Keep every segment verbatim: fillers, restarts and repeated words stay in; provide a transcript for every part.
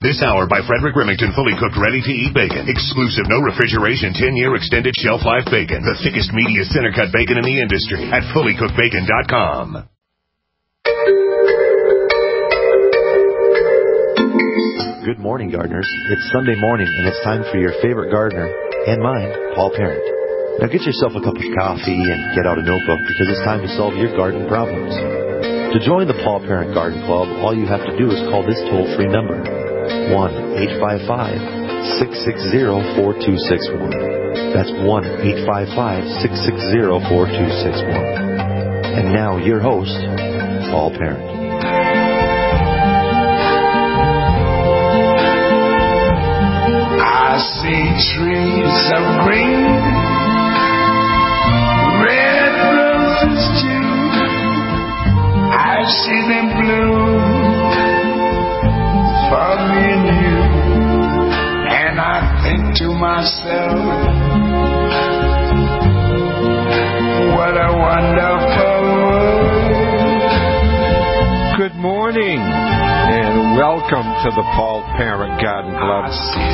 This hour by Frederick Remington, fully cooked, ready-to-eat bacon. Exclusive, no refrigeration, ten-year extended shelf life bacon. The thickest, meatiest center-cut bacon in the industry at fully cooked bacon dot com. Good morning, gardeners. It's Sunday morning, and it's time for your favorite gardener, and mine, Paul Parent. Now get yourself a cup of coffee and get out a notebook because it's time to solve your garden problems. To join the Paul Parent Garden Club, all you have to do is call this toll-free number, one eight five five, six six zero, four two six one. That's one eight five five, six six zero, four two six one. And now, your host, Paul Parent. I see trees of green, red roses too. I see them bloom for me and you. And I think to myself, what a wonderful world. Good morning, and welcome to the Paul Parent Garden Club.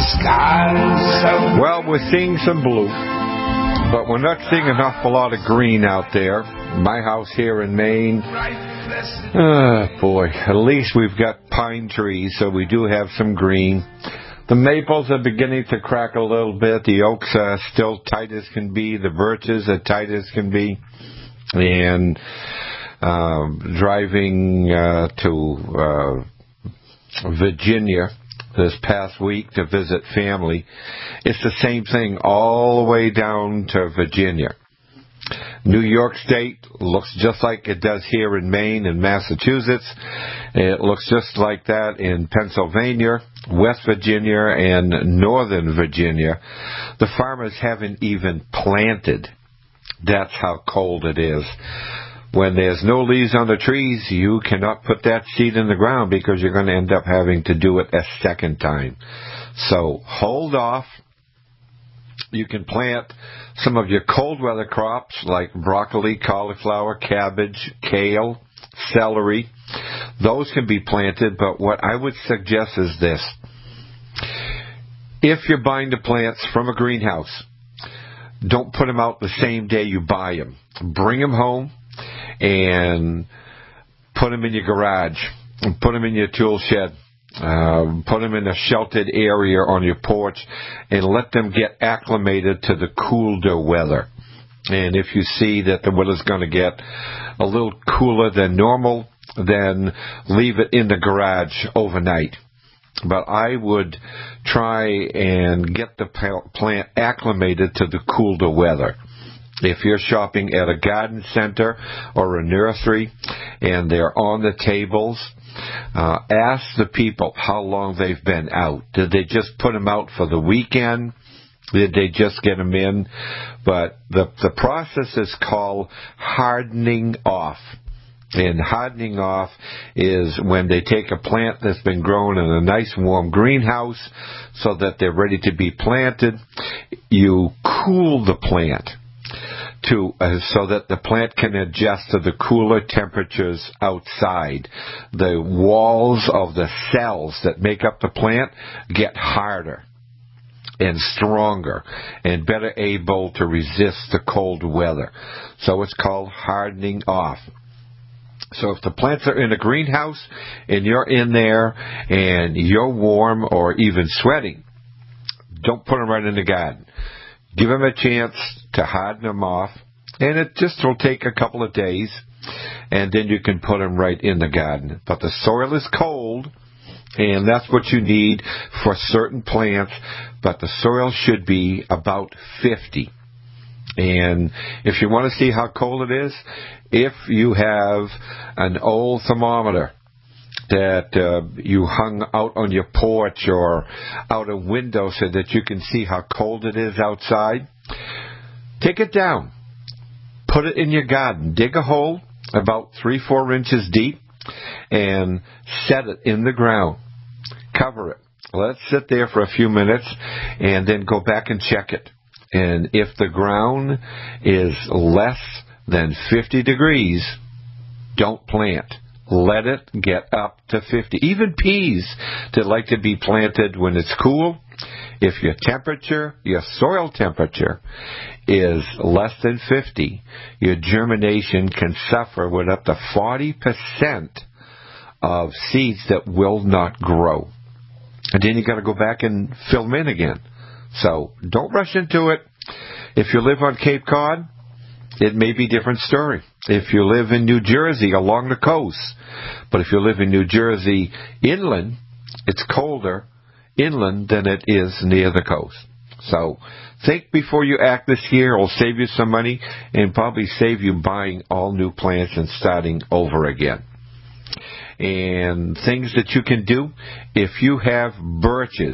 Well, we're seeing some blue, but we're not seeing an awful lot of green out there. My house here in Maine, oh boy, at least we've got pine trees, so we do have some green. The maples are beginning to crack a little bit. The oaks are still tight as can be. The birches are tight as can be. And uh, driving uh, to uh, Virginia this past week to visit family, it's the same thing all the way down to Virginia. New York State looks just like it does here in Maine and Massachusetts. It looks just like that in Pennsylvania, West Virginia, and Northern Virginia. The farmers haven't even planted. That's how cold it is. When there's no leaves on the trees, you cannot put that seed in the ground because you're going to end up having to do it a second time. So hold off. You can plant some of your cold weather crops like broccoli, cauliflower, cabbage, kale, celery. Those can be planted, but what I would suggest is this. If you're buying the plants from a greenhouse, don't put them out the same day you buy them. Bring them home and put them in your garage, put them in your tool shed. Um, put them in a sheltered area on your porch and let them get acclimated to the colder weather. And if you see that the weather's going to get a little cooler than normal, then leave it in the garage overnight. But I would try and get the plant acclimated to the colder weather. If you're shopping at a garden center or a nursery and they're on the tables, Uh, ask the people how long they've been out. Did they just put them out for the weekend? Did they just get them in? But the, the process is called hardening off. And hardening off is when they take a plant that's been grown in a nice warm greenhouse so that they're ready to be planted. You cool the plant. To, uh, so that the plant can adjust to the cooler temperatures outside. The walls of the cells that make up the plant get harder and stronger and better able to resist the cold weather. So it's called hardening off. So if the plants are in a greenhouse and you're in there and you're warm or even sweating, don't put them right in the garden. Give them a chance to harden them off, and it just will take a couple of days, and then you can put them right in the garden. But the soil is cold, and that's what you need for certain plants, but the soil should be about fifty. And if you want to see how cold it is, if you have an old thermometer that uh, you hung out on your porch or out a window so that you can see how cold it is outside, take it down. Put it in your garden. Dig a hole about three, four inches deep and set it in the ground. Cover it. Let it sit there for a few minutes and then go back and check it. And if the ground is less than fifty degrees, don't plant. let it get up to fifty. Even peas that like to be planted when it's cool, if your temperature, your soil temperature is less than fifty, your germination can suffer with up to forty percent of seeds that will not grow. And then you got to go back and fill them in again. So don't rush into it. If you live on Cape Cod, it may be a different story. If you live in New Jersey along the coast, but if you live in New Jersey inland, it's colder inland than it is near the coast. So think before you act this year. It'll save you some money and probably save you buying all new plants and starting over again. And things that you can do, if you have birches,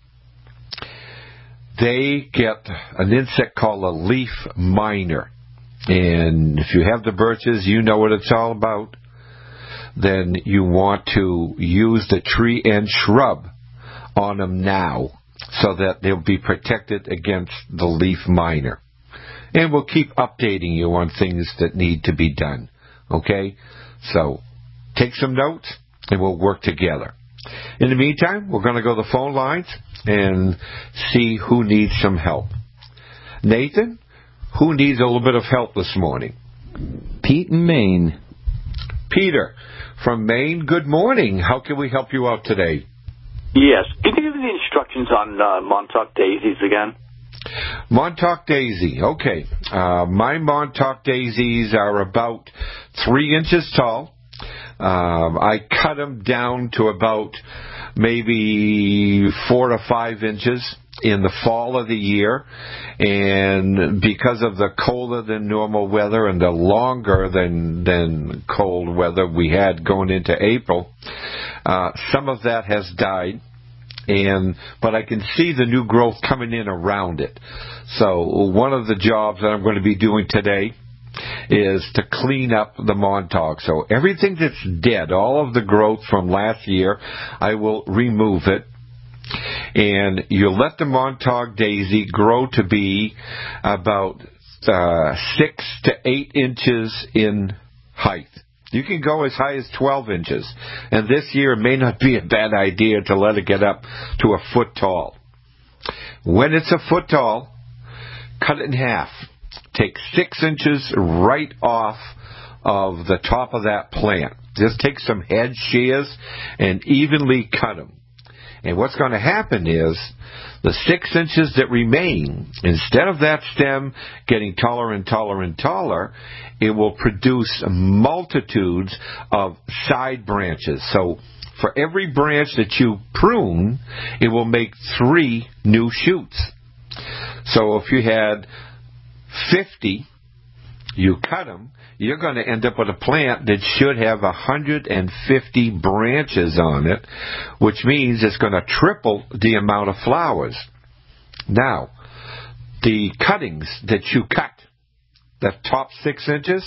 they get an insect called a leaf miner. And if you have the birches, you know what it's all about. Then you want to use the tree and shrub on them now so that they'll be protected against the leaf miner. And we'll keep updating you on things that need to be done. Okay? So take some notes and we'll work together. In the meantime, we're going to go to the phone lines and see who needs some help. Nathan, who needs a little bit of help this morning? Pete in Maine. Peter from Maine, good morning. How can we help you out today? Yes. Can you give me the instructions on uh, Montauk daisies again? Montauk daisy. Okay. Uh, my Montauk daisies are about three inches tall. Um, I cut them down to about maybe four to five inches in the fall of the year, and because of the colder than normal weather and the longer than than cold weather we had going into April, uh, some of that has died. And but I can see the new growth coming in around it. So one of the jobs that I'm going to be doing today is to clean up the Montauk. So everything that's dead, all of the growth from last year, I will remove it. And you let the Montauk daisy grow to be about uh, six to eight inches in height. You can go as high as twelve inches. And this year it may not be a bad idea to let it get up to a foot tall. When it's a foot tall, cut it in half. Take six inches right off of the top of that plant. Just take some head shears and evenly cut them. And what's going to happen is the six inches that remain, instead of that stem getting taller and taller and taller, it will produce multitudes of side branches. So for every branch that you prune, it will make three new shoots. So if you had fifty, you cut them, you're going to end up with a plant that should have one hundred fifty branches on it, which means it's going to triple the amount of flowers. Now, the cuttings that you cut, the top six inches,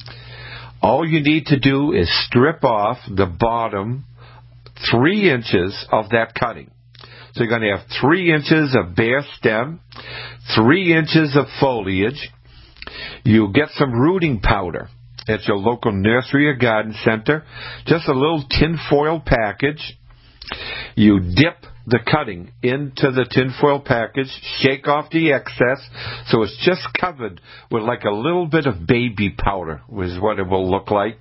all you need to do is strip off the bottom three inches of that cutting. So you're going to have three inches of bare stem, three inches of foliage. You get some rooting powder at your local nursery or garden center, just a little tinfoil package. You dip the cutting into the tinfoil package, shake off the excess, so it's just covered with like a little bit of baby powder, is what it will look like.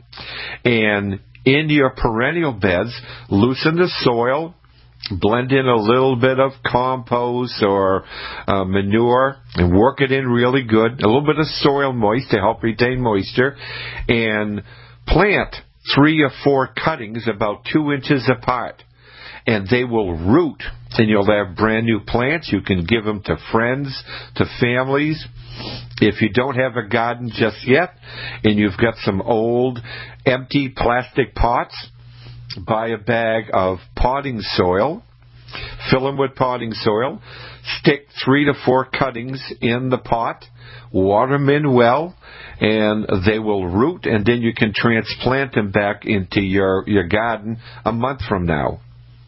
And in your perennial beds, loosen the soil, blend in a little bit of compost or uh, manure and work it in really good. A little bit of soil moist to help retain moisture. And plant three or four cuttings about two inches apart. And they will root, and you'll have brand new plants. You can give them to friends, to families. If you don't have a garden just yet, and you've got some old, empty plastic pots, buy a bag of potting soil, fill them with potting soil, stick three to four cuttings in the pot, water them in well, and they will root, and then you can transplant them back into your, your garden a month from now.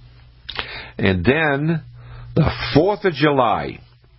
And then, the fourth of July,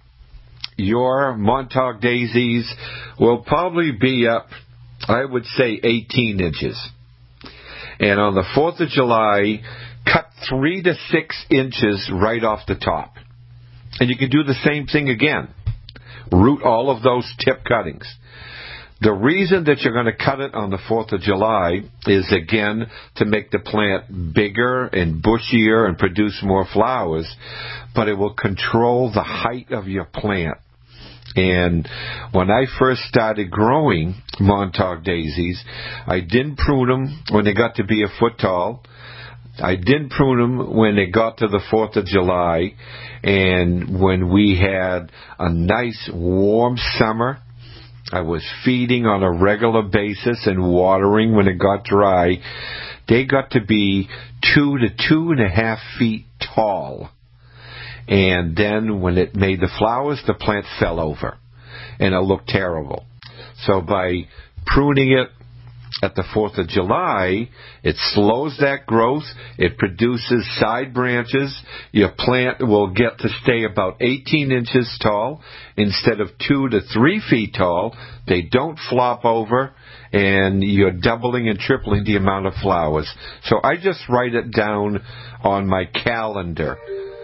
your Montauk daisies will probably be up, I would say, eighteen inches. And on the fourth of July, cut three to six inches right off the top. And you can do the same thing again. Root all of those tip cuttings. The reason that you're going to cut it on the fourth of July is, again, to make the plant bigger and bushier and produce more flowers, but it will control the height of your plant. And when I first started growing Montauk daisies, I didn't prune them when they got to be a foot tall. I didn't prune them when they got to the fourth of July. And when we had a nice warm summer, I was feeding on a regular basis and watering when it got dry. They got to be two to two and a half feet tall. And then when it made the flowers, the plant fell over. And it looked terrible. So by pruning it at the fourth of July, it slows that growth. It produces side branches. Your plant will get to stay about eighteen inches tall instead of two to three feet tall. They don't flop over, and you're doubling and tripling the amount of flowers. So I just write it down on my calendar.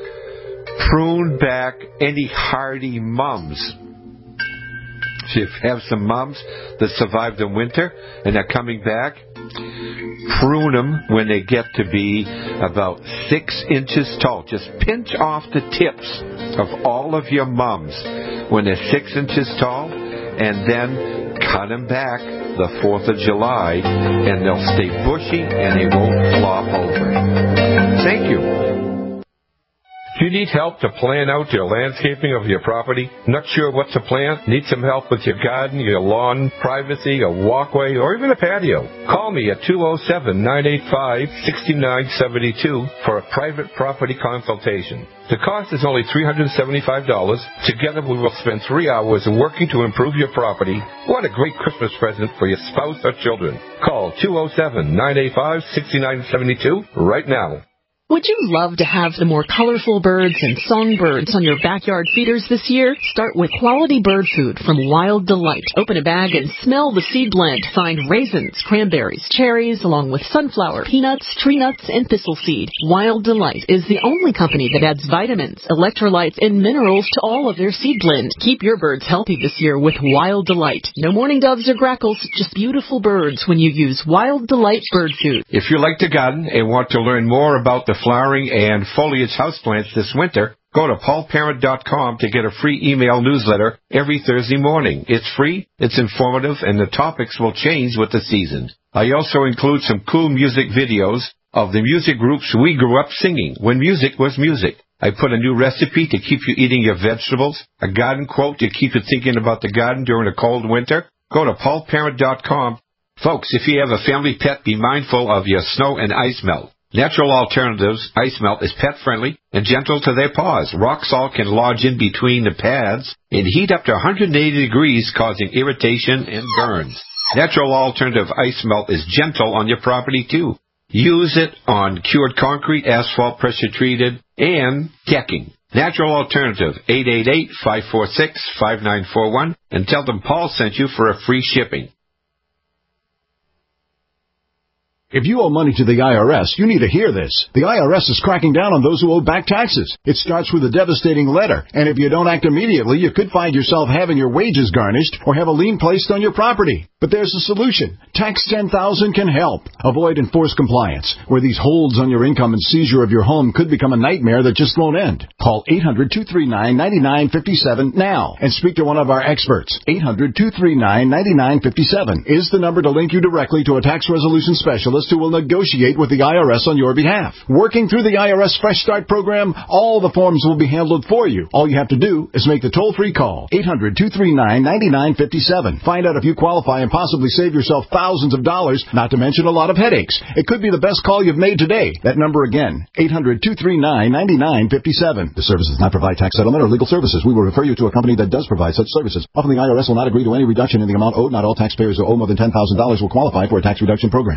Prune back any hardy mums. So if you have some mums that survived the winter and are coming back, prune them when they get to be about six inches tall. Just pinch off the tips of all of your mums when they're six inches tall, and then cut them back the fourth of July, and they'll stay bushy and they won't flop over. Thank you. Do you need help to plan out your landscaping of your property? Not sure what to plant? Need some help with your garden, your lawn, privacy, a walkway, or even a patio? Call me at two oh seven, nine eight five, six nine seven two for a private property consultation. The cost is only three hundred seventy-five dollars. Together we will spend three hours working to improve your property. What a great Christmas present for your spouse or children. Call two oh seven, nine eight five, six nine seven two right now. Would you love to have the more colorful birds and songbirds on your backyard feeders this year? Start with quality bird food from Wild Delight. Open a bag and smell the seed blend. Find raisins, cranberries, cherries, along with sunflower, peanuts, tree nuts, and thistle seed. Wild Delight is the only company that adds vitamins, electrolytes, and minerals to all of their seed blend. Keep your birds healthy this year with Wild Delight. No mourning doves or grackles, just beautiful birds when you use Wild Delight bird food. If you like to garden and want to learn more about the flowering and foliage houseplants this winter, go to paul parent dot com to get a free email newsletter every Thursday morning. It's free, it's informative, and the topics will change with the seasons. I also include some cool music videos of the music groups we grew up singing when music was music. I put a new recipe to keep you eating your vegetables, a garden quote to keep you thinking about the garden during a cold winter. Go to paul parent dot com. Folks, if you have a family pet, be mindful of your snow and ice melt. Natural Alternatives Ice Melt is pet-friendly and gentle to their paws. Rock salt can lodge in between the pads and heat up to one hundred eighty degrees, causing irritation and burns. Natural Alternative Ice Melt is gentle on your property, too. Use it on cured concrete, asphalt, pressure-treated, and decking. Natural Alternative, eight eight eight, five four six, five nine four one, and tell them Paul sent you for a free shipping. If you owe money to the I R S, you need to hear this. The I R S is cracking down on those who owe back taxes. It starts with a devastating letter, and if you don't act immediately, you could find yourself having your wages garnished or have a lien placed on your property. But there's a solution. Tax ten thousand can help. Avoid enforced compliance, where these holds on your income and seizure of your home could become a nightmare that just won't end. Call eight hundred, two three nine, nine nine five seven now and speak to one of our experts. eight hundred, two three nine, nine nine five seven is the number to link you directly to a tax resolution specialist who will negotiate with the I R S on your behalf. Working through the I R S Fresh Start program, all the forms will be handled for you. All you have to do is make the toll-free call. eight hundred, two three nine, nine nine five seven. Find out if you qualify and possibly save yourself thousands of dollars, not to mention a lot of headaches. It could be the best call you've made today. That number again, eight hundred, two three nine, nine nine five seven. The service does not provide tax settlement or legal services. We will refer you to a company that does provide such services. Often the I R S will not agree to any reduction in the amount owed. Not all taxpayers who owe more than ten thousand dollars will qualify for a tax reduction program. The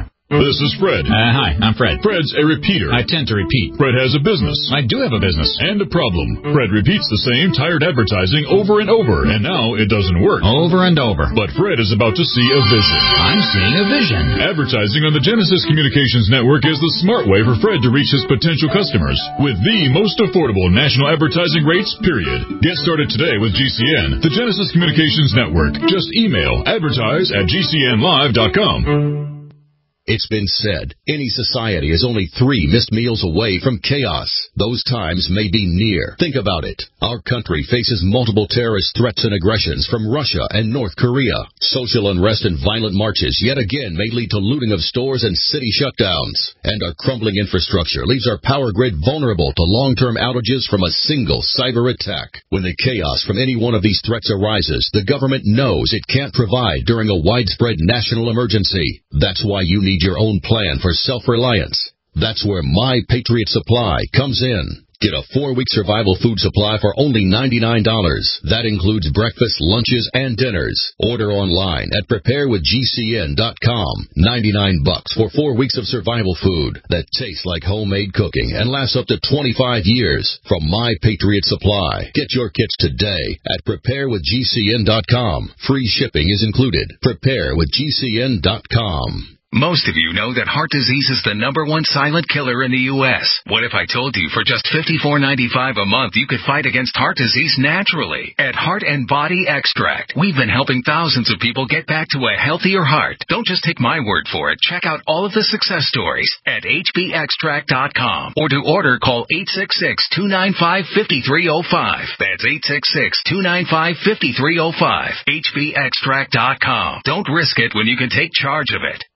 This is Fred. Uh, hi, I'm Fred. Fred's a repeater. I tend to repeat. Fred has a business. I do have a business. And a problem. Fred repeats the same tired advertising over and over, and now it doesn't work. Over and over. But Fred is about to see a vision. I'm seeing a vision. Advertising on the Genesis Communications Network is the smart way for Fred to reach his potential customers with the most affordable national advertising rates, period. Get started today with G C N, the Genesis Communications Network. Just email advertise at g c n live dot com. It's been said, any society is only three missed meals away from chaos. Those times may be near. Think about it. Our country faces multiple terrorist threats and aggressions from Russia and North Korea. Social unrest and violent marches yet again may lead to looting of stores and city shutdowns. And our crumbling infrastructure leaves our power grid vulnerable to long-term outages from a single cyber attack. When the chaos from any one of these threats arises, the government knows it can't provide during a widespread national emergency. That's why you need your own plan for self-reliance. That's where My Patriot Supply comes in. Get a four-week survival food supply for only ninety-nine dollars. That includes breakfast, lunches, and dinners. Order online at prepare with g c n dot com. ninety-nine bucks for four weeks of survival food that tastes like homemade cooking and lasts up to twenty-five years from My Patriot Supply. Get your kits today at prepare with g c n dot com. Free shipping is included. prepare with g c n dot com. Most of you know that heart disease is the number one silent killer in the U S What if I told you for just fifty-four ninety-five a month you could fight against heart disease naturally? At Heart and Body Extract, we've been helping thousands of people get back to a healthier heart. Don't just take my word for it. Check out all of the success stories at h b extract dot com. Or to order, call eight six six, two nine five, five three zero five. That's eight six six, two nine five, five three zero five. h b extract dot com. Don't risk it when you can take charge of it.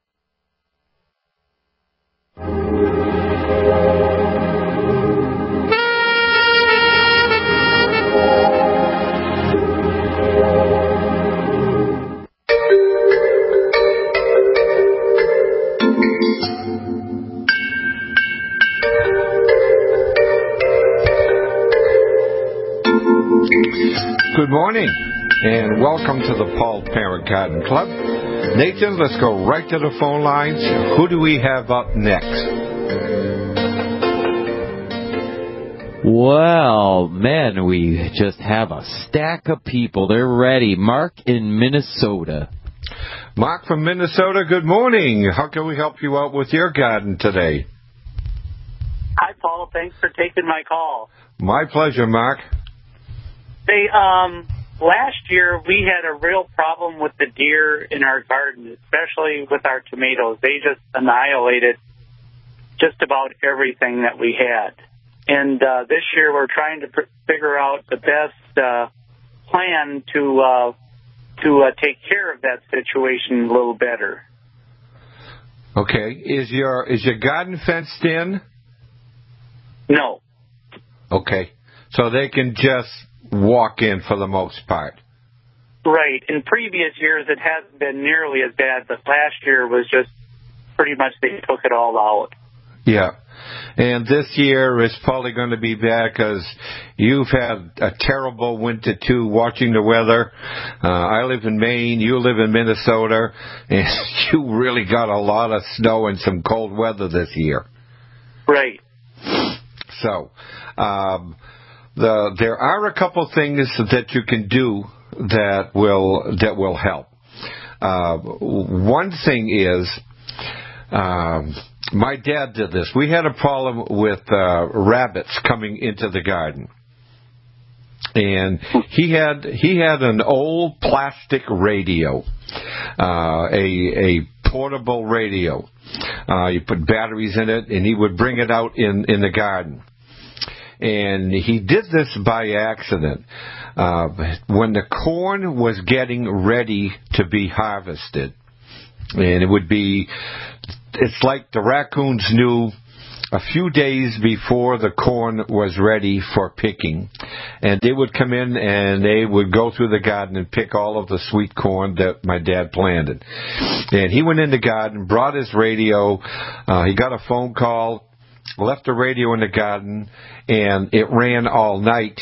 Good morning, and welcome to the Paul Parent Garden Club. Nathan, let's go right to the phone lines. Who do we have up next? Well, man, we just have a stack of people. They're ready. Mark in Minnesota. Mark from Minnesota, good morning. How can we help you out with your garden today? Hi, Paul. Thanks for taking my call. My pleasure, Mark. Hey, um, last year we had a real problem with the deer in our garden, especially with our tomatoes. They just annihilated just about everything that we had. And uh, this year we're trying to pr- figure out the best uh, plan to uh, to uh, take care of that situation a little better. Okay. Is your is your garden fenced in? No. Okay. So they can just walk in for the most part. Right. In previous years, it hasn't been nearly as bad, but last year was just pretty much they took it all out. Yeah. And this year is probably going to be bad because you've had a terrible winter, too, watching the weather. Uh, I live in Maine. You live in Minnesota. And you really got a lot of snow and some cold weather this year. Right. So, um... The, there are a couple things that you can do that will that will help. Uh, one thing is, um, my dad did this. We had a problem with uh, rabbits coming into the garden, and he had he had an old plastic radio, uh, a a portable radio. Uh, you put batteries in it, and he would bring it out in, in the garden. And he did this by accident. Uh, when the corn was getting ready to be harvested, and it would be, it's like the raccoons knew a few days before the corn was ready for picking, and they would come in and they would go through the garden and pick all of the sweet corn that my dad planted. And he went in the garden, brought his radio, uh, he got a phone call, left the radio in the garden, and it ran all night.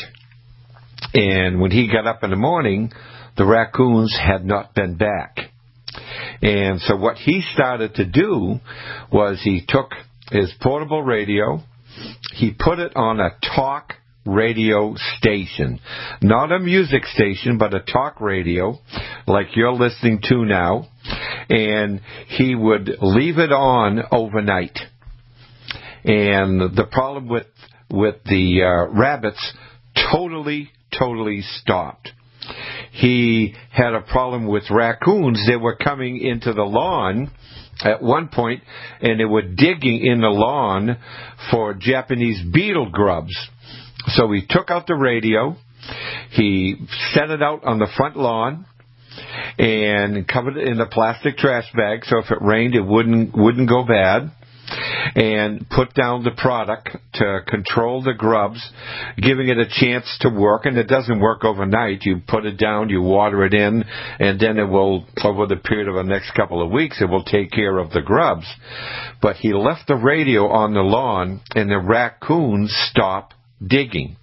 And when he got up in the morning, the raccoons had not been back. And so what he started to do was he took his portable radio, he put it on a talk radio station. Not a music station, but a talk radio like you're listening to now. And he would leave it on overnight. And the problem with with the uh, rabbits totally, totally stopped. He had a problem with raccoons. They were coming into the lawn at one point, and they were digging in the lawn for Japanese beetle grubs. So he took out the radio, he set it out on the front lawn, and covered it in a plastic trash bag so if it rained it wouldn't wouldn't go bad, and put down the product to control the grubs, giving it a chance to work. And it doesn't work overnight. You put it down, you water it in, and then it will, over the period of the next couple of weeks, it will take care of the grubs. But he left the radio on the lawn, and the raccoons stopped digging.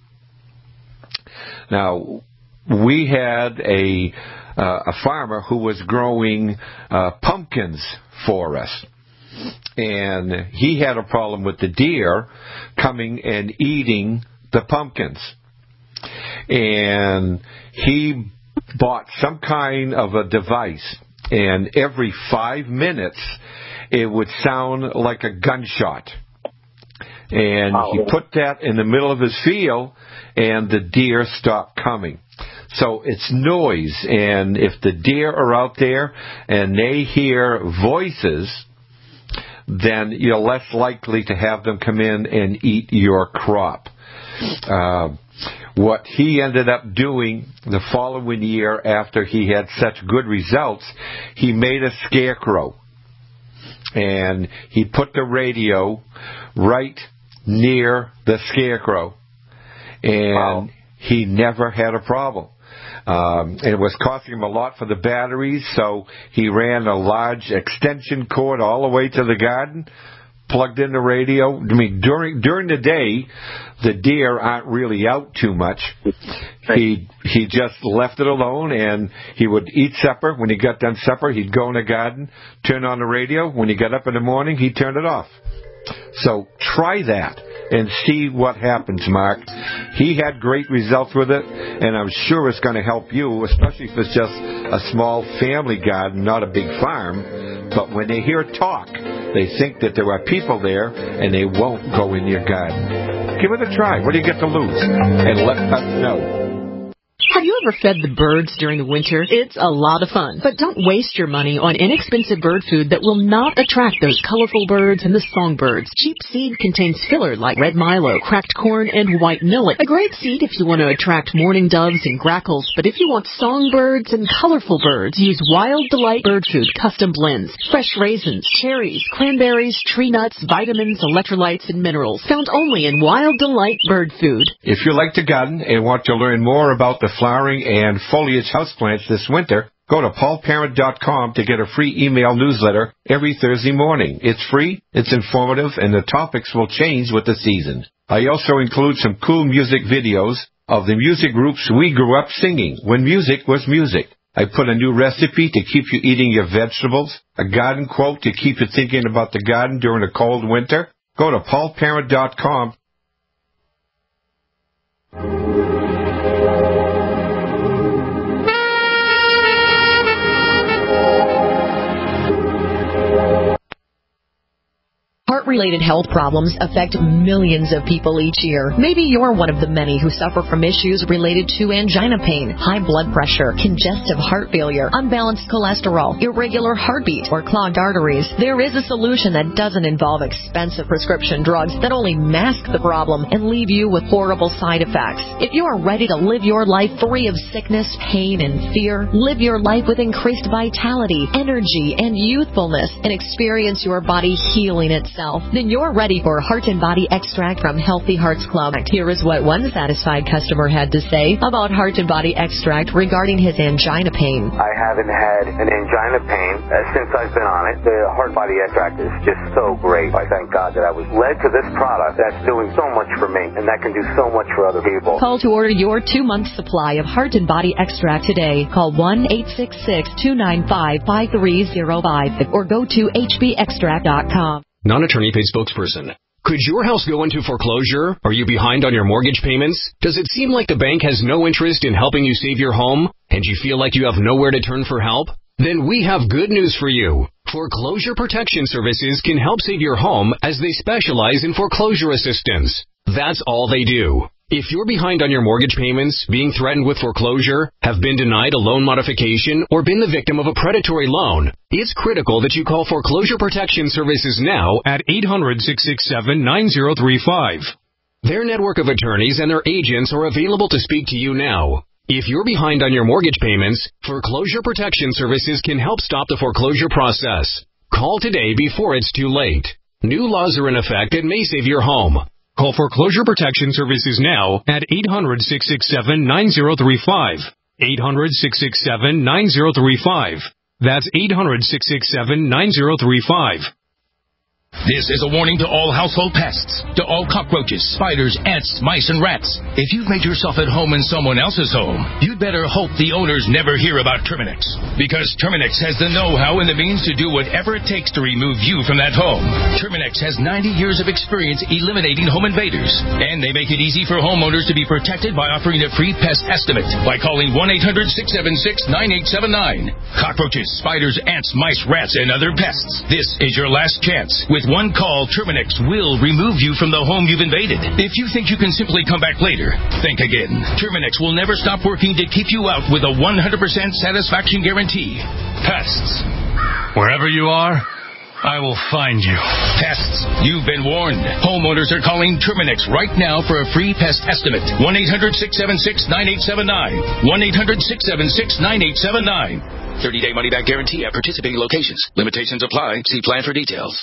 Now, we had a uh, a farmer who was growing uh, pumpkins for us, and he had a problem with the deer coming and eating the pumpkins. And he bought some kind of a device, and every five minutes it would sound like a gunshot. And he put that in the middle of his field, and the deer stopped coming. So it's noise, and if the deer are out there and they hear voices, then you're less likely to have them come in and eat your crop. Uh, what he ended up doing the following year after he had such good results, he made a scarecrow. And he put the radio right near the scarecrow. And wow. He never had a problem. Um, it was costing him a lot for the batteries, so he ran a large extension cord all the way to the garden, plugged in the radio. I mean, during during the day, the deer aren't really out too much. He he just left it alone, and he would eat supper. When he got done supper, he'd go in the garden, turn on the radio. When he got up in the morning, he'd turn it off. So try that and see what happens, Mark. He had great results with it, and I'm sure it's going to help you, especially if it's just a small family garden, not a big farm. But when they hear talk, they think that there are people there, and they won't go in your garden. Give it a try. What do you get to lose? And let us know. Have you ever fed the birds during the winter? It's a lot of fun. But don't waste your money on inexpensive bird food that will not attract those colorful birds and the songbirds. Cheap seed contains filler like red milo, cracked corn, and white millet. A great seed if you want to attract mourning doves and grackles. But if you want songbirds and colorful birds, use Wild Delight Bird Food Custom Blends. Fresh raisins, cherries, cranberries, tree nuts, vitamins, electrolytes, and minerals. Found only in Wild Delight Bird Food. If you like to garden and want to learn more about the flowering and foliage houseplants this winter, go to paul parent dot com to get a free email newsletter every Thursday morning. It's free, it's informative, and the topics will change with the season. I also include some cool music videos of the music groups we grew up singing when music was music. I put a new recipe to keep you eating your vegetables, a garden quote to keep you thinking about the garden during a cold winter. Go to paul parent dot com. Heart-related health problems affect millions of people each year. Maybe you're one of the many who suffer from issues related to angina pain, high blood pressure, congestive heart failure, unbalanced cholesterol, irregular heartbeat, or clogged arteries. There is a solution that doesn't involve expensive prescription drugs that only mask the problem and leave you with horrible side effects. If you are ready to live your life free of sickness, pain, and fear, live your life with increased vitality, energy, and youthfulness, and experience your body healing itself, Then you're ready for Heart and Body Extract from Healthy Hearts Club. Here is what one satisfied customer had to say about Heart and Body Extract regarding his angina pain. I haven't had an angina pain uh, since I've been on it. The Heart Body Extract is just so great. I thank God that I was led to this product that's doing so much for me, and that can do so much for other people. Call to order your two-month supply of Heart and Body Extract today. Call one eight six six, two nine five, five three zero five or go to h b extract dot com. Non-attorney paid spokesperson. Could your house go into foreclosure? Are you behind on your mortgage payments? Does it seem like the bank has no interest in helping you save your home? And you feel like you have nowhere to turn for help? Then we have good news for you. Foreclosure Protection Services can help save your home as they specialize in foreclosure assistance. That's all they do. If you're behind on your mortgage payments, being threatened with foreclosure, have been denied a loan modification, or been the victim of a predatory loan, it's critical that you call Foreclosure Protection Services now at eight hundred, six six seven, nine zero three five. Their network of attorneys and their agents are available to speak to you now. If you're behind on your mortgage payments, Foreclosure Protection Services can help stop the foreclosure process. Call today before it's too late. New laws are in effect that may save your home. Call Foreclosure Protection Services now at eight hundred, six six seven, nine zero three five. eight hundred, six six seven, nine zero three five. That's eight hundred, six six seven, nine zero three five. This is a warning to all household pests, to all cockroaches, spiders, ants, mice, and rats. If you've made yourself at home in someone else's home, you'd better hope the owners never hear about Terminix. Because Terminix has the know-how and the means to do whatever it takes to remove you from that home. Terminix has ninety years of experience eliminating home invaders. And they make it easy for homeowners to be protected by offering a free pest estimate by calling one eight hundred, six seven six, nine eight seven nine. Cockroaches, spiders, ants, mice, rats, and other pests. This is your last chance. With one call, Terminix will remove you from the home you've invaded. If you think you can simply come back later, think again. Terminix will never stop working to keep you out with a one hundred percent satisfaction guarantee. Pests. Wherever you are, I will find you. Pests, you've been warned. Homeowners are calling Terminix right now for a free pest estimate. one eight hundred, six seven six, nine eight seven nine. one eight hundred, six seven six, nine eight seven nine. thirty-day money-back guarantee at participating locations. Limitations apply. See plan for details.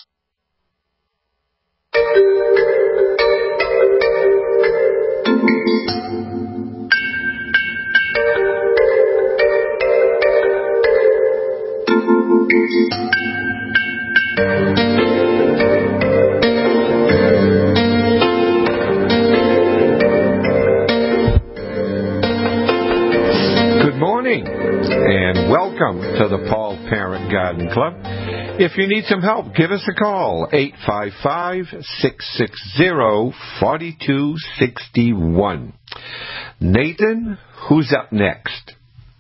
Good morning, and welcome to the Paul Parent Garden Club. If you need some help, give us a call, eight five five, six six zero, four two six one. Nathan, who's up next?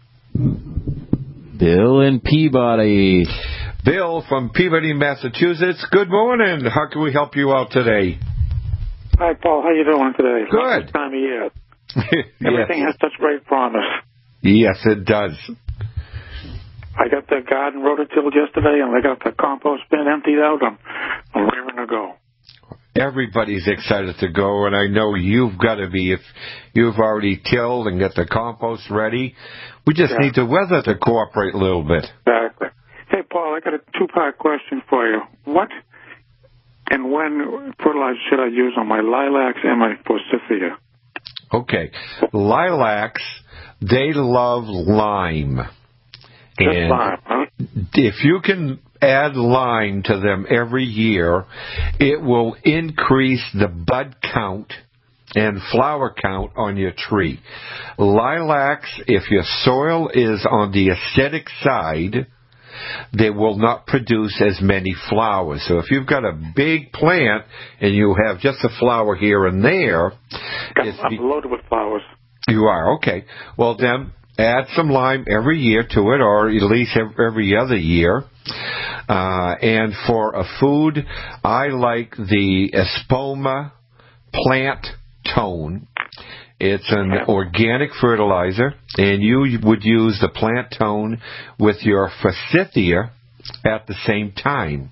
Bill in Peabody. Bill from Peabody, Massachusetts. Good morning. How can we help you out today? Hi, Paul. How you doing today? Good. This time of year. Everything Yes. has such great promise. Yes, it does. I got the garden rototilled yesterday, and I got the compost bin emptied out. I'm, I'm raring to go. Everybody's excited to go, and I know you've got to be. If you've already tilled and got the compost ready, we just Yeah. need the weather to cooperate a little bit. Exactly. Hey, Paul, I got a two-part question for you. What and when fertilizer should I use on my lilacs and my forsythia? Okay. Lilacs, they love lime. Just And lime, huh? if you can add lime to them every year, it will increase the bud count and flower count on your tree. Lilacs, if your soil is on the acidic side, they will not produce as many flowers. So if you've got a big plant and you have just a flower here and there, it's I'm loaded with flowers. You are, okay. Well, then add some lime every year to it, or at least every other year. Uh, and for a food, I like the Espoma Plant Tone. It's an organic fertilizer, and you would use the Plant Tone with your forsythia at the same time.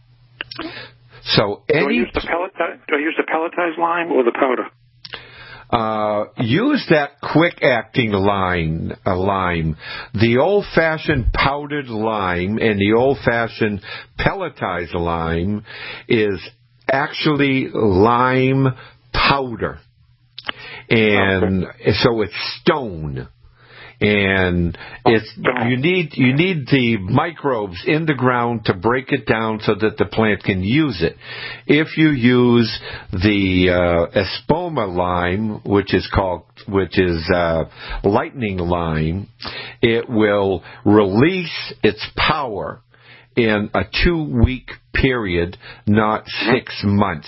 So any do I use the pelletize, do I use the pelletized lime or the powder? Uh, use that quick-acting lime, uh, lime. The old-fashioned powdered lime and the old-fashioned pelletized lime is actually lime powder. And okay. so it's stone. And it's you need you need the microbes in the ground to break it down so that the plant can use it. If you use the uh, espoma lime, which is called which is uh, lightning lime, it will release its power in a two-week period, not six months.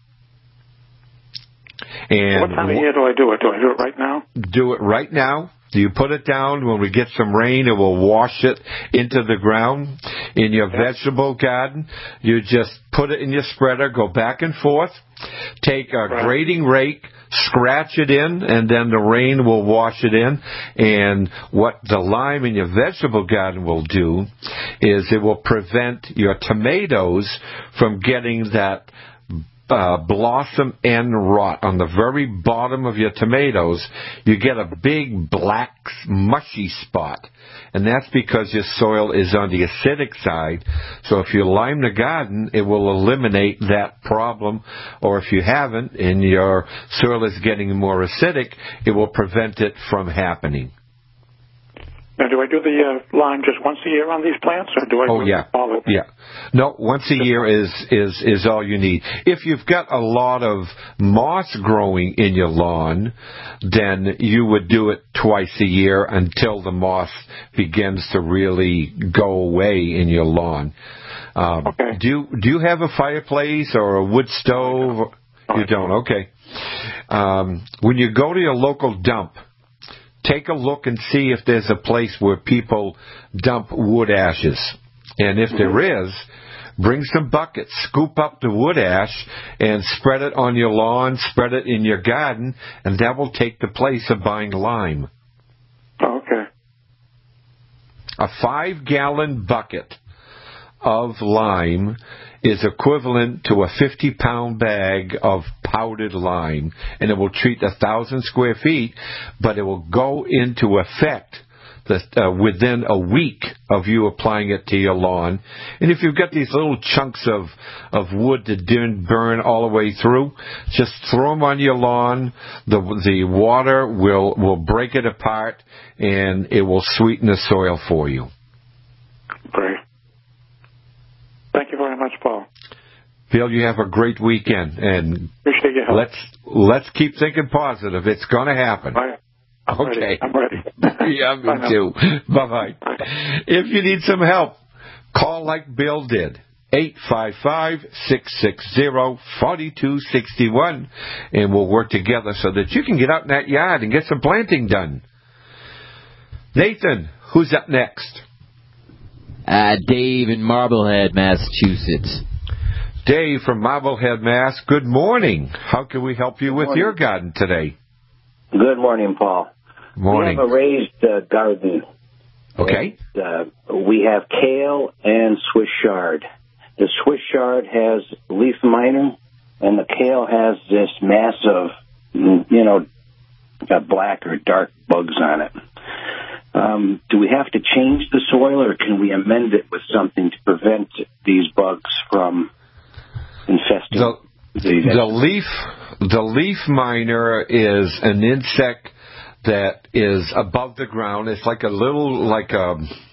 And what time of year do I do it? Do I do it right now? Do it right now. You put it down. When we get some rain, it will wash it into the ground. In your vegetable garden, you just put it in your spreader, go back and forth, take a right. grading rake, scratch it in, and then the rain will wash it in. And what the lime in your vegetable garden will do is it will prevent your tomatoes from getting that Uh, blossom end rot. On the very bottom of your tomatoes, you get a big black mushy spot, and that's because your soil is on the acidic side. So if you lime the garden, it will eliminate that problem, or if you haven't and your soil is getting more acidic, it will prevent it from happening. Now, do I do the uh, lime just once a year on these plants, or do I oh, do yeah. it all of them? Yeah. No, once a year is, is, is all you need. If you've got a lot of moss growing in your lawn, then you would do it twice a year until the moss begins to really go away in your lawn. Um, okay. Do you, do you have a fireplace or a wood stove? You don't? Okay. Um, when you go to your local dump, take a look and see if there's a place where people dump wood ashes. And if there is, bring some buckets, scoop up the wood ash, and spread it on your lawn, spread it in your garden, and that will take the place of buying lime. Oh, okay. A five-gallon bucket of lime is equivalent to a fifty-pound bag of powdered lime, and it will treat a thousand square feet, but it will go into effect the, uh, within a week of you applying it to your lawn. And if you've got these little chunks of, of wood that didn't burn all the way through, just throw them on your lawn. The, the water will, will break it apart, and it will sweeten the soil for you. Great. Thank you very much, Paul. Bill, you have a great weekend, and appreciate your help. Let's let's keep thinking positive. It's going to happen. Bye. I'm okay. Ready. I'm ready. Yeah, me Bye too. Bye bye. If you need some help, call like Bill did. eight five five, six six zero, four two six one, and we'll work together so that you can get out in that yard and get some planting done. Nathan, who's up next? Uh, Dave in Marblehead, Massachusetts. Dave from Marblehead, Mass. Good morning. How can we help you with your garden today? Good morning, Paul. Morning. We have a raised uh, garden. Okay. And, uh, we have kale and Swiss chard. The Swiss chard has leaf miner, and the kale has this massive, you know, got black or dark bugs on it. Um, do we have to change the soil, or can we amend it with something to prevent these bugs from infesting the, the, the leaf? The leaf miner is an insect that is above the ground. It's like a little, like a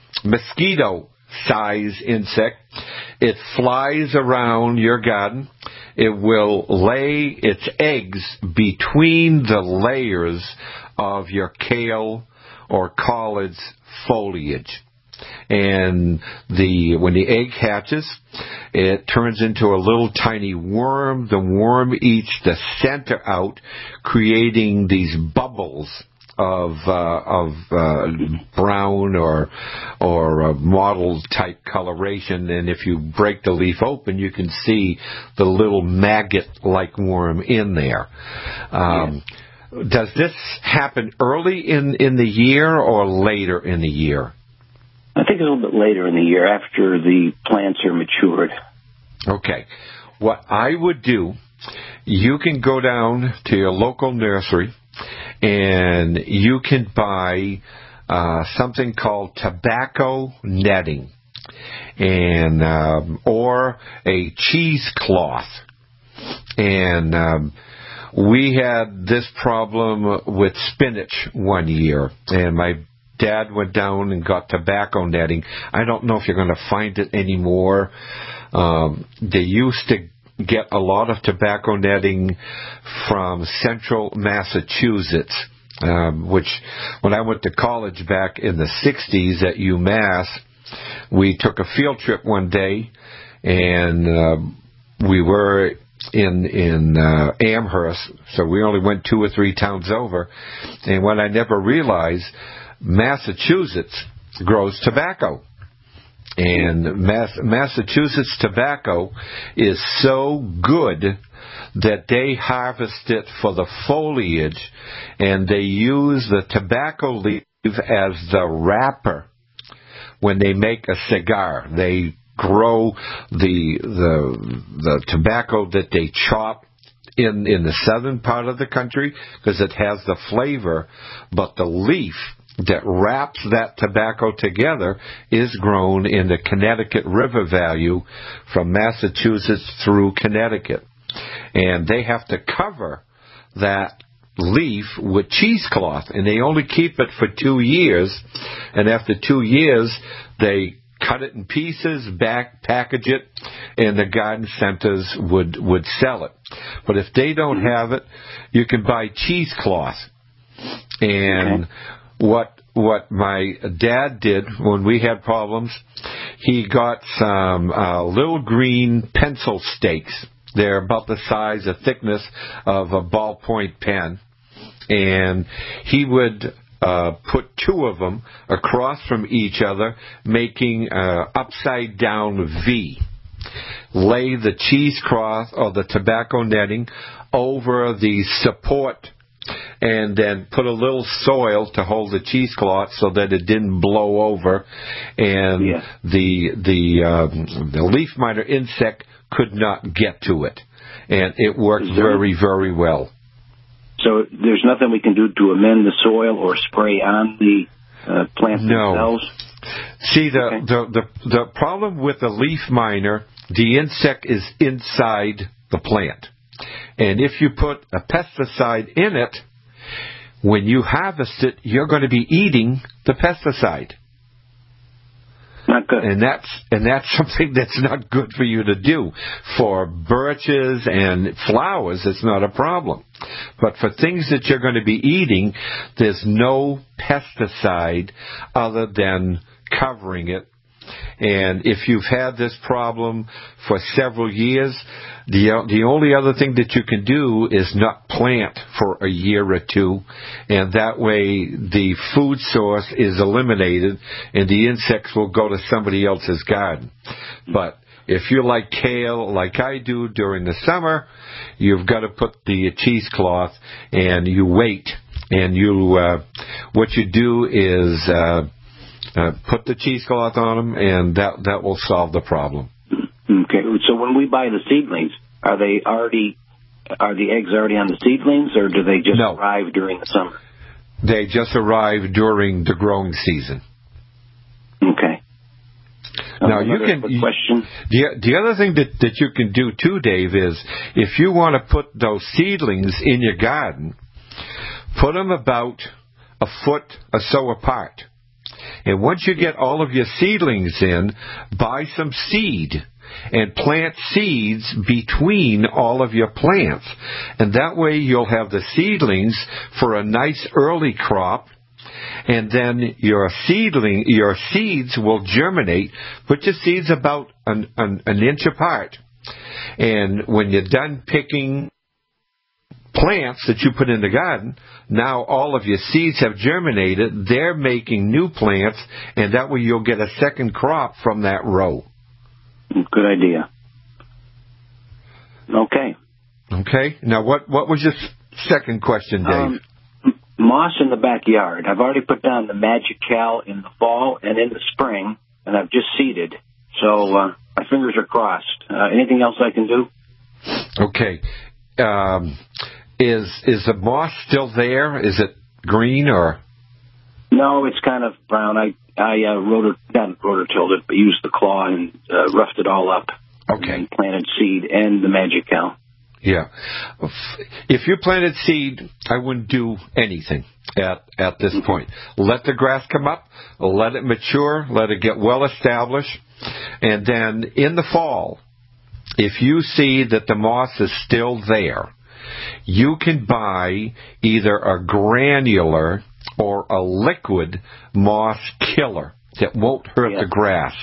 mosquito-size insect. It flies around your garden. It will lay its eggs between the layers of your kale or collards foliage. And the when the egg hatches, it turns into a little tiny worm. The worm eats the center out, creating these bubbles of uh, of uh, brown or or uh, mottled type coloration. And if you break the leaf open, you can see the little maggot-like worm in there. Um, yeah. Does this happen early in, in the year or later in the year? I think a little bit later in the year, after the plants are matured. Okay. What I would do, you can go down to your local nursery and you can buy uh, something called tobacco netting, and um, or a cheesecloth. And um, we had this problem with spinach one year, and my dad went down and got tobacco netting. I don't know if you're going to find it anymore. Um, they used to get a lot of tobacco netting from central Massachusetts, um, which when I went to college back in the sixties at UMass, we took a field trip one day, and uh, we were in in uh, Amherst, so we only went two or three towns over. And what I never realized, Massachusetts grows tobacco. And Mass- Massachusetts tobacco is so good that they harvest it for the foliage, and they use the tobacco leaf as the wrapper when they make a cigar. They grow the the the tobacco that they chop in in the southern part of the country because it has the flavor, but the leaf that wraps that tobacco together is grown in the Connecticut River Valley from Massachusetts through Connecticut. And they have to cover that leaf with cheesecloth, and they only keep it for two years. And after two years, they cut it in pieces, back package it, and the garden centers would, would sell it. But if they don't have it, you can buy cheesecloth. And okay. What what my dad did when we had problems, he got some uh, little green pencil stakes. They're about the size, the thickness of a ballpoint pen. And he would uh, put two of them across from each other, making an upside-down V. Lay the cheesecloth or the tobacco netting over the support, and then put a little soil to hold the cheesecloth so that it didn't blow over, and yeah. the the um, the leaf miner insect could not get to it, and it worked very, very well. So there's nothing we can do to amend the soil or spray on the uh, plants no. themselves? See, the, okay. the, the, the problem with the leaf miner, the insect is inside the plant. And if you put a pesticide in it, when you harvest it, you're going to be eating the pesticide. Not good. And that's and that's something that's not good for you to do. For birches and flowers, it's not a problem. But for things that you're going to be eating, there's no pesticide other than covering it. And if you've had this problem for several years, the the only other thing that you can do is not plant for a year or two, and that way the food source is eliminated and the insects will go to somebody else's garden. But if you like kale like I do during the summer, you've got to put the cheesecloth and you wait, and you uh, what you do is uh, Uh, put the cheesecloth on them, and that that will solve the problem. Okay. So when we buy the seedlings, are they already are the eggs already on the seedlings, or do they just no. arrive during the summer? They just arrive during the growing season. Okay. Now you can. Question. The the other thing that that you can do too, Dave, is if you want to put those seedlings in your garden, put them about a foot or so apart. And once you get all of your seedlings in, buy some seed and plant seeds between all of your plants. And that way you'll have the seedlings for a nice early crop. And then your seedling, your seeds will germinate. Put your seeds about an, an, an inch apart. And when you're done picking plants that you put in the garden, now all of your seeds have germinated. They're making new plants, and that way you'll get a second crop from that row. Good idea. Okay. Okay. Now, what what was your second question, Dave? Um, moss in the backyard. I've already put down the Magical in the fall and in the spring, and I've just seeded. So uh, my fingers are crossed. Uh, anything else I can do? Okay. Um, Is is the moss still there? Is it green or? No, it's kind of brown. I I uh, rotor not rototilled it, but used the claw and uh, roughed it all up. Okay. And planted seed and the Magical. Yeah. If you planted seed, I wouldn't do anything at at this point. Let the grass come up, let it mature, let it get well established, and then in the fall, if you see that the moss is still there, you can buy either a granular or a liquid moss killer that won't hurt yeah. the grass.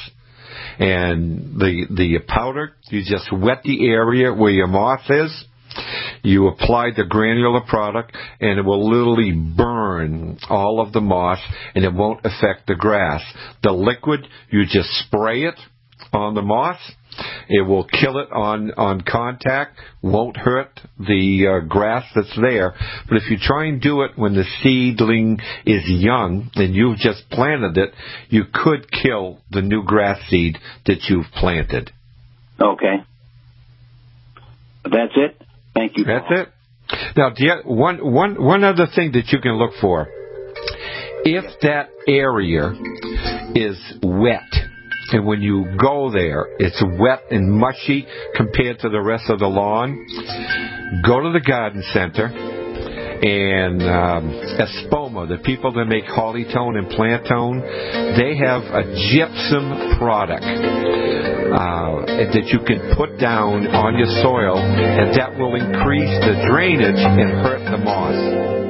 And the the powder, you just wet the area where your moss is. You apply the granular product, and it will literally burn all of the moss, and it won't affect the grass. The liquid, you just spray it on the moss. It will kill it on, on contact, won't hurt the uh, grass that's there. But if you try and do it when the seedling is young and you've just planted it, you could kill the new grass seed that you've planted. Okay. That's it? Thank you, That's Paul. it. Now, do you, one, one, one other thing that you can look for. If that area is wet, and when you go there, it's wet and mushy compared to the rest of the lawn, go to the garden center, and um, Espoma, the people that make Hollytone and Plantone, they have a gypsum product uh, that you can put down on your soil, and that will increase the drainage and hurt the moss.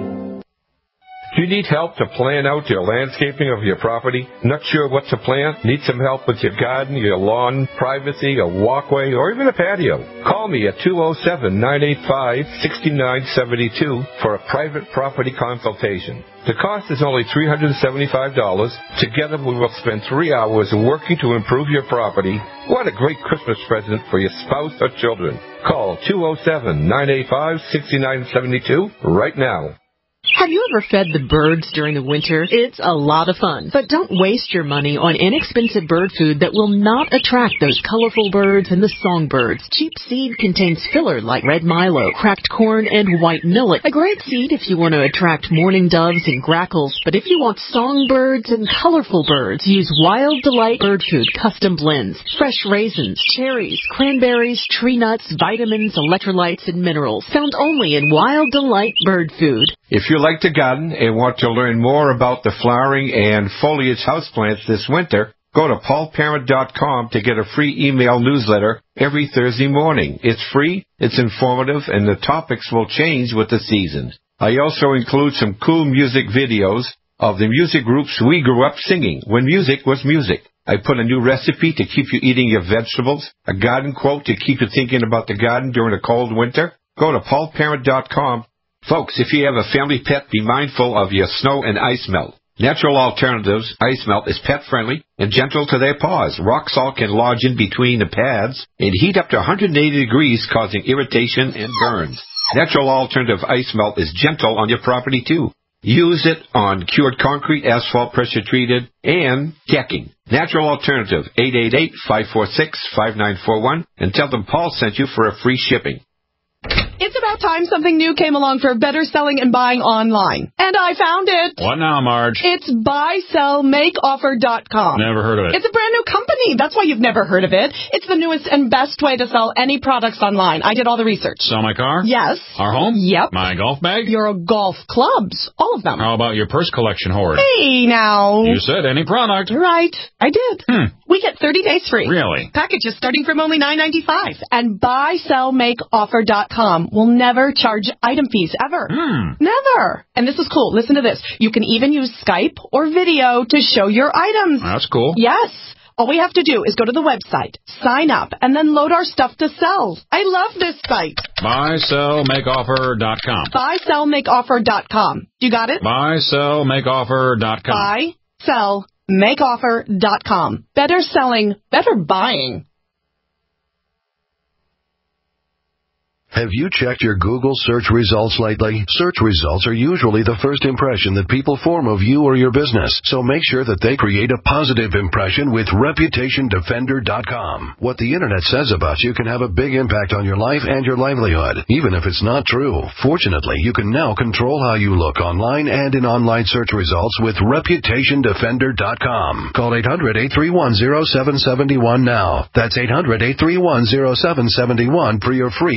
Do you need help to plan out your landscaping of your property? Not sure what to plant? Need some help with your garden, your lawn, privacy, a walkway, or even a patio? Call me at two oh seven, nine eight five, six nine seven two for a private property consultation. The cost is only three hundred seventy-five dollars. Together we will spend three hours working to improve your property. What a great Christmas present for your spouse or children. Call two oh seven, nine eight five, six nine seven two right now. Have you ever fed the birds during the winter? It's a lot of fun. But don't waste your money on inexpensive bird food that will not attract those colorful birds and the songbirds. Cheap seed contains filler like red milo, cracked corn, and white millet. A great seed if you want to attract mourning doves and grackles. But if you want songbirds and colorful birds, use Wild Delight Bird Food Custom Blends. Fresh raisins, cherries, cranberries, tree nuts, vitamins, electrolytes, and minerals. Found only in Wild Delight Bird Food. If you like to garden and want to learn more about the flowering and foliage houseplants this winter, go to paul parent dot com to get a free email newsletter every Thursday morning. It's free, it's informative, and the topics will change with the seasons. I also include some cool music videos of the music groups we grew up singing when music was music. I put a new recipe to keep you eating your vegetables, a garden quote to keep you thinking about the garden during a cold winter. Go to paul parent dot com. Folks, if you have a family pet, be mindful of your snow and ice melt. Natural Alternatives Ice Melt is pet-friendly and gentle to their paws. Rock salt can lodge in between the pads and heat up to one hundred eighty degrees, causing irritation and burns. Natural Alternative Ice Melt is gentle on your property, too. Use it on cured concrete, asphalt, pressure-treated, and decking. Natural Alternative, eight eight eight, five four six, five nine four one, and tell them Paul sent you for a free shipping. It's about time something new came along for better selling and buying online. And I found it. What now, Marge? It's buy sell make offer dot com. Never heard of it. It's a brand new company. That's why you've never heard of it. It's the newest and best way to sell any products online. I did all the research. Sell my car? Yes. Our home? Yep. My golf bag? Your golf clubs. All of them. How about your purse collection hoard? Hey, now. You said any product. Right. I did. Hmm. We get thirty days free. Really? Packages starting from only nine ninety-five. And buy sell make offer dot com will never charge item fees ever. Hmm. Never. And this is cool. Listen to this. You can even use Skype or video to show your items. That's cool. Yes. All we have to do is go to the website, sign up, and then load our stuff to sell. I love this site. buy sell make offer dot com. buy sell make offer dot com. You got it? buy sell make offer dot com. buy sell make offer dot com. Better selling, better buying. Have you checked your Google search results lately? Search results are usually the first impression that people form of you or your business, so make sure that they create a positive impression with reputation defender dot com. What the internet says about you can have a big impact on your life and your livelihood, even if it's not true. Fortunately, you can now control how you look online and in online search results with reputation defender dot com. Call eight hundred, eight three one, zero seven seven one now. That's eight hundred, eight three one, zero seven seven one for your free Reputation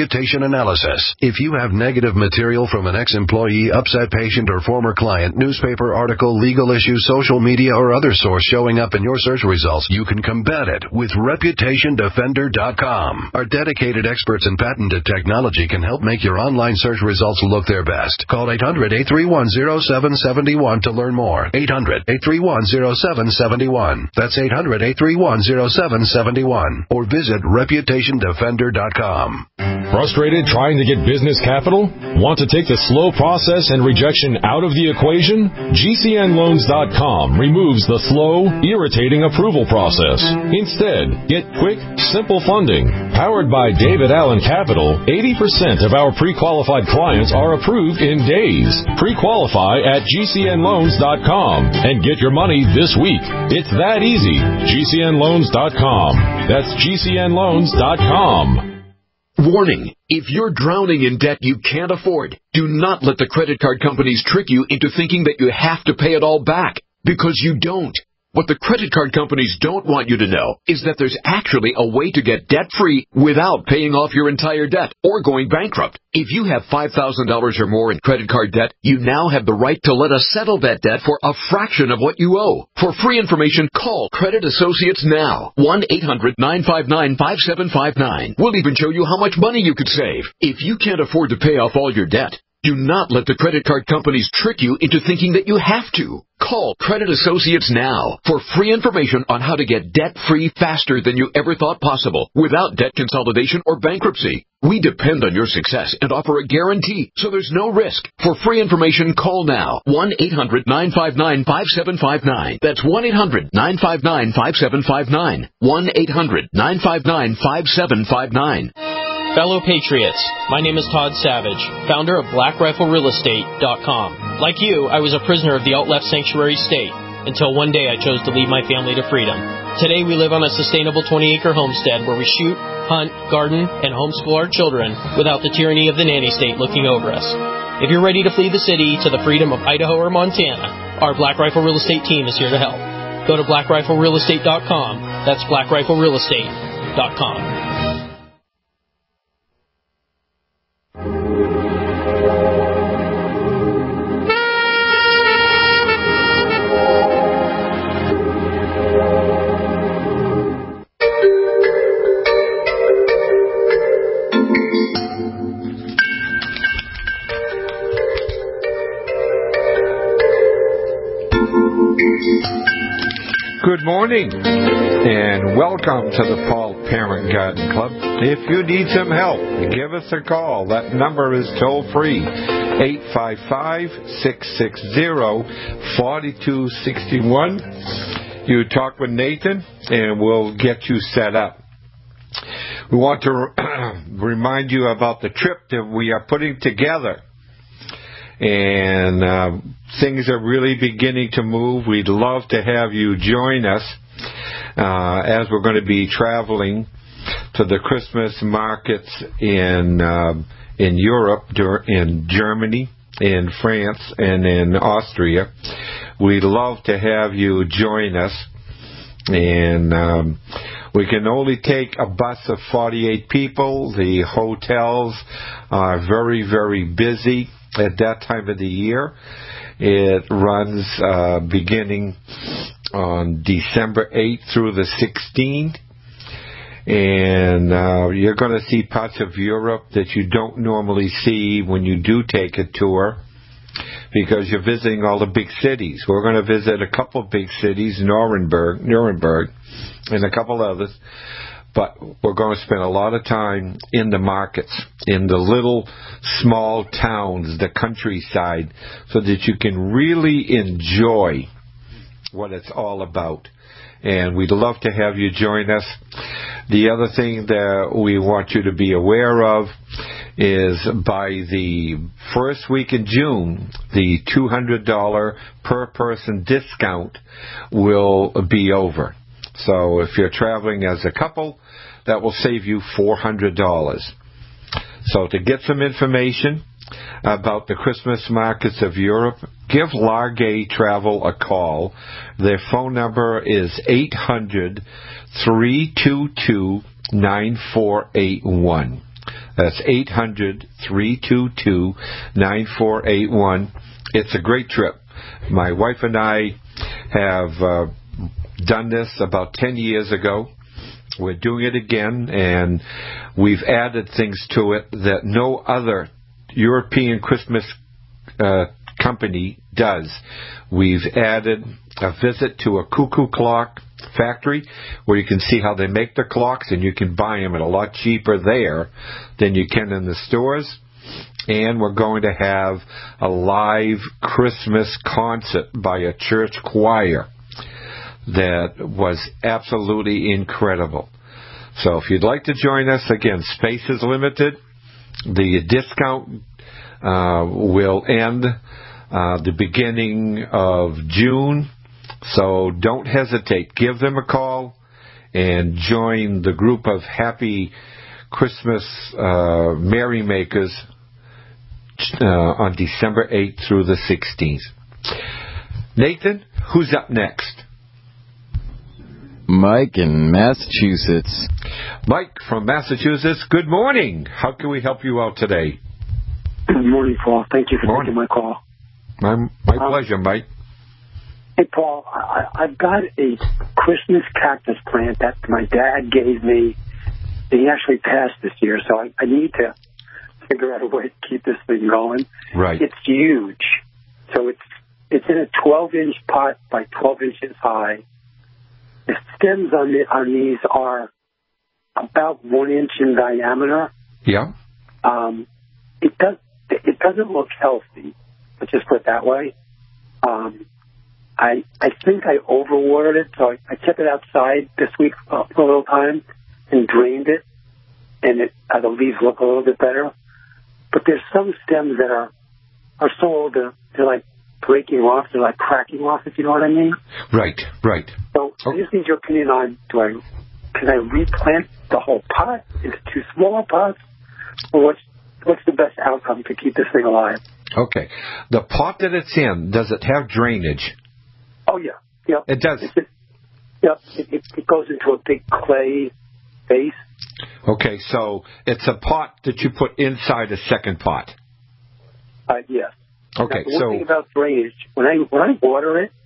reputation analysis. If you have negative material from an ex-employee, upset patient, or former client, newspaper article, legal issue, social media, or other source showing up in your search results, you can combat it with reputation defender dot com. Our dedicated experts in patented technology can help make your online search results look their best. Call eight hundred, eight three one, zero seven seven one to learn more. eight hundred, eight three one, zero seven seven one. That's eight hundred, eight three one, zero seven seven one. Or visit reputation defender dot com. Frustrated trying to get business capital? Want to take the slow process and rejection out of the equation? G C N loans dot com removes the slow, irritating approval process. Instead, get quick, simple funding. Powered by David Allen Capital, eighty percent of our pre-qualified clients are approved in days. Pre-qualify at G C N loans dot com and get your money this week. It's that easy. G C N loans dot com. That's G C N loans dot com. Warning, if you're drowning in debt you can't afford, do not let the credit card companies trick you into thinking that you have to pay it all back, because you don't. What the credit card companies don't want you to know is that there's actually a way to get debt-free without paying off your entire debt or going bankrupt. If you have five thousand dollars or more in credit card debt, you now have the right to let us settle that debt for a fraction of what you owe. For free information, call Credit Associates now. one eight hundred, nine five nine, five seven five nine. We'll even show you how much money you could save. If you can't afford to pay off all your debt, do not let the credit card companies trick you into thinking that you have to. Call Credit Associates now for free information on how to get debt-free faster than you ever thought possible without debt consolidation or bankruptcy. We depend on your success and offer a guarantee, so there's no risk. For free information, call now. one eight hundred, nine five nine, five seven five nine. That's one eight hundred, nine five nine, five seven five nine. one eight hundred, nine five nine, five seven five nine. Fellow Patriots, my name is Todd Savage, founder of Black Rifle Real Estate dot com. Like you, I was a prisoner of the alt-left sanctuary state until one day I chose to lead my family to freedom. Today we live on a sustainable twenty-acre homestead where we shoot, hunt, garden, and homeschool our children without the tyranny of the nanny state looking over us. If you're ready to flee the city to the freedom of Idaho or Montana, our Black Rifle Real Estate team is here to help. Go to Black Rifle Real Estate dot com. That's Black Rifle Real Estate dot com. Good morning, and welcome to the Paul Parent Garden Club. If you need some help, give us a call. That number is toll-free, eight five five, six six zero, four two six one. You talk with Nathan, and we'll get you set up. We want to remind you about the trip that we are putting together. And uh, things are really beginning to move. We'd love to have you join us uh, as we're going to be traveling to the Christmas markets in uh, in Europe, in Germany, in France, and in Austria. We'd love to have you join us. And um, we can only take a bus of forty-eight people. The hotels are very, very busy at that time of the year. It runs uh, beginning on December eighth through the sixteenth. And uh, you're going to see parts of Europe that you don't normally see when you do take a tour, because you're visiting all the big cities. We're going to visit a couple of big cities, Nuremberg, Nuremberg, and a couple others. But we're going to spend a lot of time in the markets, in the little small towns, the countryside, so that you can really enjoy what it's all about. And we'd love to have you join us. The other thing that we want you to be aware of is by the first week in June, the two hundred dollars per person discount will be over. So if you're traveling as a couple, that will save you four hundred dollars. So to get some information about the Christmas markets of Europe, give Largay Travel a call. Their phone number is eight hundred, three two two, nine four eight one. That's eight hundred, three two two, nine four eight one. It's a great trip. My wife and I have uh, done this about ten years ago. We're doing it again, and we've added things to it that no other European Christmas uh, company does. We've added a visit to a cuckoo clock factory where you can see how they make the clocks, and you can buy them at a lot cheaper there than you can in the stores. And we're going to have a live Christmas concert by a church choir that was absolutely incredible. So if you'd like to join us, again, space is limited. The discount uh, will end uh, the beginning of June. So don't hesitate. Give them a call and join the group of happy Christmas uh, merrymakers uh, on December eighth through the sixteenth. Nathan, who's up next? Mike in Massachusetts. Mike from Massachusetts, good morning. How can we help you out today? Good morning, Paul. Thank you for morning. taking my call. My, my um, pleasure, Mike. Hey, Paul, I, I've got a Christmas cactus plant that my dad gave me. He actually passed this year, so I, I need to figure out a way to keep this thing going. Right. It's huge. So it's it's in a twelve-inch pot by twelve inches high. The stems on, the, on these are about one inch in diameter. Yeah. Um, it does. It doesn't look healthy. Let's just put it that way. Um, I I think I overwatered it, so I, I kept it outside this week uh, for a little time and drained it, and it, uh, the leaves look a little bit better. But there's some stems that are are so old they're, they're like breaking off, they're like cracking off, if you know what I mean. Right, right. So I just need your opinion on, do I can I replant the whole pot into two smaller pots, or what's what's the best outcome to keep this thing alive? Okay. The pot that it's in, does it have drainage? Oh, yeah. Yep. It does? It's, yep. It, it, it goes into a big clay base. Okay, so it's a pot that you put inside a second pot. Uh, yes. Okay, now, the one so... thing about drainage, when I, when I water it,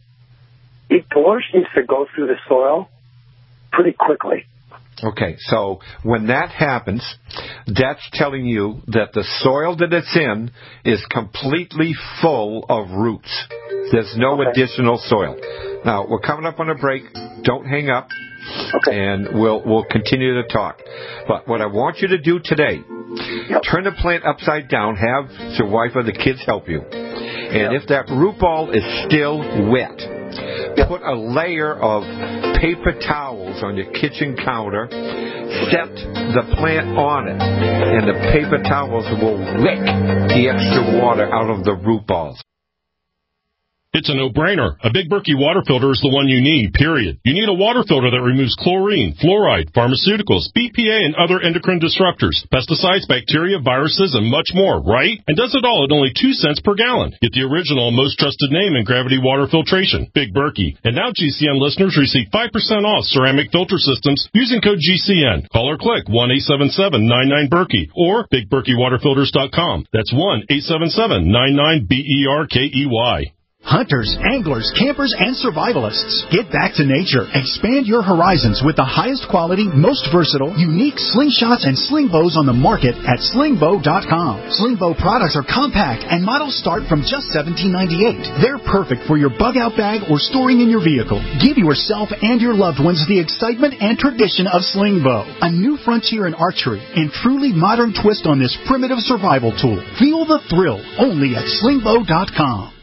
it the water seems to go through the soil pretty quickly. Okay, so when that happens, that's telling you that the soil that it's in is completely full of roots. There's no okay. additional soil. Now, we're coming up on a break. Don't hang up. Okay. And we'll we'll continue to talk. But what I want you to do today, yep. turn the plant upside down, have your wife or the kids help you. And yep. if that root ball is still wet, yep. put a layer of paper towels on your kitchen counter, set the plant on it, and the paper towels will wick the extra water out of the root balls. It's a no-brainer. A Big Berkey water filter is the one you need, period. You need a water filter that removes chlorine, fluoride, pharmaceuticals, B P A, and other endocrine disruptors, pesticides, bacteria, viruses, and much more, right? And does it all at only two cents per gallon. Get the original and most trusted name in gravity water filtration, Big Berkey. And now G C N listeners receive five percent off ceramic filter systems using code G C N. Call or click one eight seven seven nine nine Berkey or big berkey water filters dot com. That's one eight seven seven nine nine B E R K E Y. Hunters, anglers, campers, and survivalists. Get back to nature. Expand your horizons with the highest quality, most versatile, unique slingshots and sling bows on the market at sling bow dot com. Sling bow products are compact and models start from just seventeen ninety-eight. They're perfect for your bug out bag or storing in your vehicle. Give yourself and your loved ones the excitement and tradition of sling bow. A new frontier in archery and truly modern twist on this primitive survival tool. Feel the thrill only at sling bow dot com.